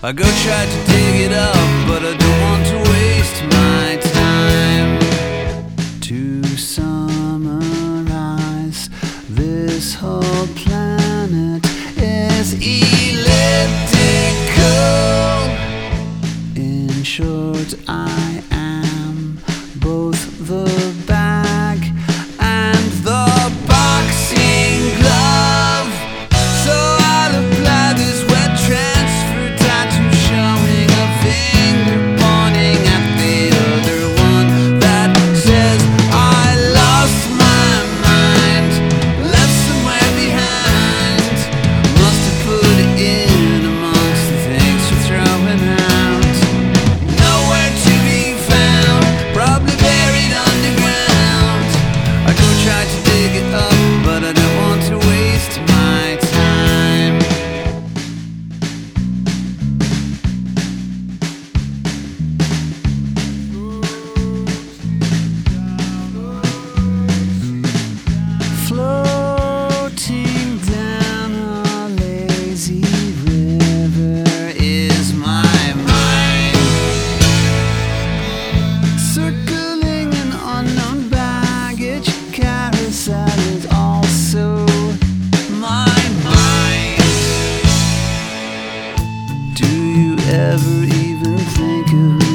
I go try to dig it up, but I don't want to waste my time. To summarize, this whole planet is elliptical. In short, I am both the bag and the boxing glove. So I'll apply this wet transfer tattoo, showing a finger pointing at the other one that says I lost my mind, left somewhere behind. Must have put it in amongst the things you're throwing out. Nowhere to be found, probably buried underground. I go try to dig it up, but I don't want to waste my time. Floating down a lazy river is my mind, circling an unknown baggage carousel is also my mind. Do you ever even think of me?